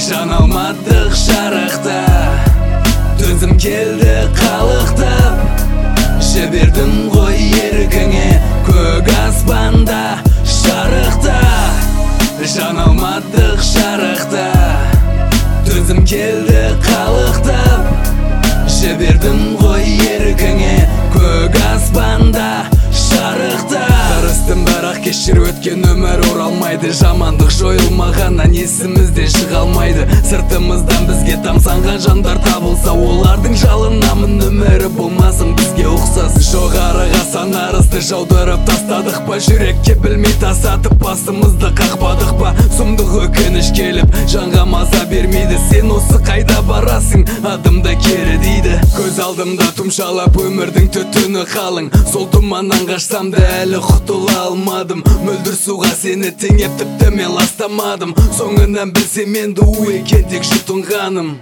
жан алмадық жарықта, төзім келді қалықтап, жібердім ғой еркіңе көк аспанда жарықта. Жан алмадық жарықта, төзім келді қалықтап, жібердім ғой еркіңе көк аспанда жарықта. Тырыстым бірақ кешір, өткен өмір оралмайды, жамандық жойылмағаннан есімізден шыға алмайды. Сыртымыздан бізге тамсанған жандар табылса, олардың жалынамын өмірі болмасын бізге ұқсас. Жоғарыға санарызды жаудырып тастадық па, жүрекке білмей тасатып басымызды қақпадық па. Сұмдық өкініш келіп жанға маза бермейді, сен осы қайда барасың, адымда кері дейді. Көз алдымда тұмшалап өмірдің түтіні қалың, сол тұманнан қашсам да әлі құтыла алмадым. Мөлдір суға сені теңеп тіпті мен ластамадым, соңынан білсем енді у екен тек жұтынғаным.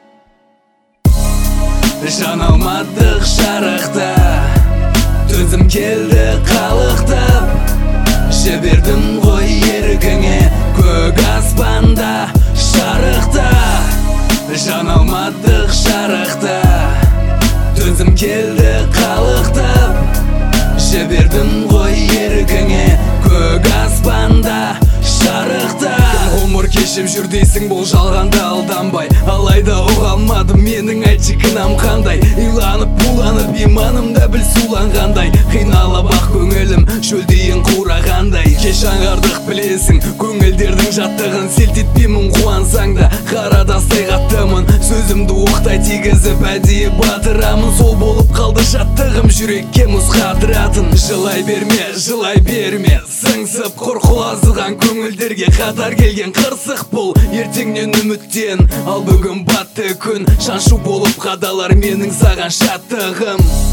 Жан алмадық жарықта, төзім келді қалықтап, жібердім ғой еркіңе көк аспанда жарықта. Жан алмадық жарықта, төзім келді қалықтап, жібердім ғой еркіңе көк аспанда жарықта. Ғұмыр кешіп жүр дейсің бұл жалғанда алданбай, алайда ұға алмадым менің айтшы кінәм қандай. Иланып буланып иманымда біл суланғандай, қиналып ақ көңілім шөлдейін қурағандай. Кеш аңғардық білесің көңілдердің жаттығын, селт етпеймін қуансаң да қарада сайғаттымын. Сөзімді оқтай тигізіп әдейі батырамын, сол болып қалды жаттығым жүрекке мұз қатыратын. Жылай берме сыңсып құр құлазыған көңілдерге қатар келген қырсық бұл. Ертеңнен үміттен ал бүгін батты күн, шаншу болып қадалар менің саған шаттығым.